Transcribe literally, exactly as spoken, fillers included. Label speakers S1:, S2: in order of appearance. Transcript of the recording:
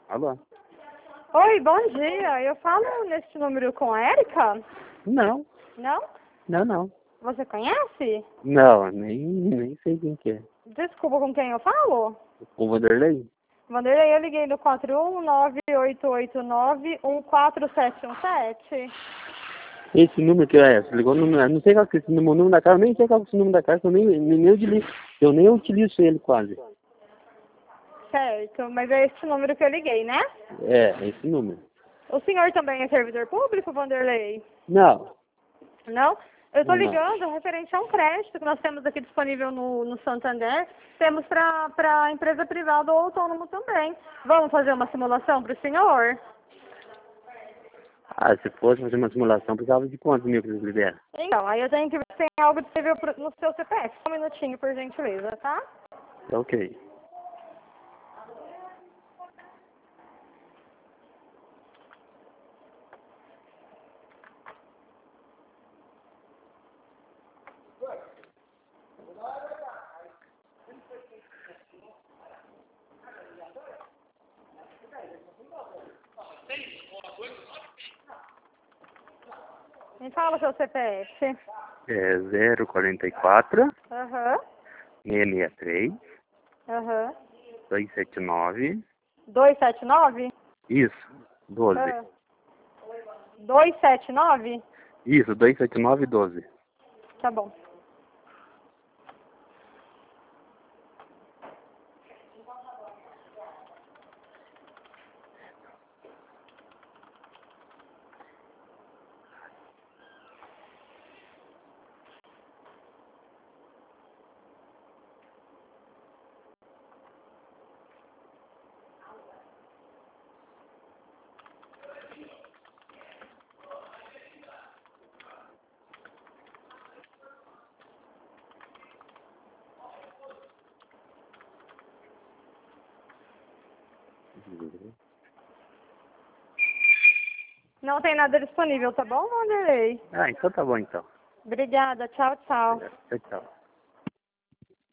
S1: Alô?
S2: Oi, bom dia. Eu falo neste número com a Érica?
S1: Não,
S2: Não?
S1: não, não.
S2: Você conhece?
S1: Não, nem, nem sei quem que é.
S2: Desculpa, com quem eu falo?
S1: O Vanderlei?
S2: Vanderlei, eu liguei no quatro um nove oito oito nove um quatro sete um sete.
S1: Esse número que é, você ligou no número, não sei qual que é esse número, o número da casa, eu nem sei qual que é esse número da casa, eu nem, nem, nem utilizo, eu nem utilizo ele quase.
S2: Certo, mas é esse número que eu liguei, né?
S1: É, esse número.
S2: O senhor também é servidor público, Vanderlei?
S1: Não,
S2: Não? Eu estou
S1: não.
S2: ligando referente a um crédito que nós temos aqui disponível no, no Santander. Temos para a empresa privada ou autônomo também. Vamos fazer uma simulação para o senhor?
S1: Ah, se fosse fazer uma simulação, precisava de quantos mil que eles liberam?
S2: Então, aí eu tenho que ver se tem algo disponível pro- no seu C P F. Só um minutinho, por gentileza, tá?
S1: Tá ok.
S2: Me fala o seu C P F.
S1: É zero quarenta e quatro,
S2: Aham,
S1: seiscentos e sessenta e três,
S2: aham.
S1: duzentos e setenta e nove,
S2: dois sete nove?
S1: isso, doze.
S2: Ah. dois sete nove?
S1: Isso, duzentos e setenta e nove, doze.
S2: Tá bom. Não tem nada disponível, tá bom, Vanderlei?
S1: Ah, então tá bom então.
S2: Obrigada, tchau, tchau.
S1: Tchau, tchau.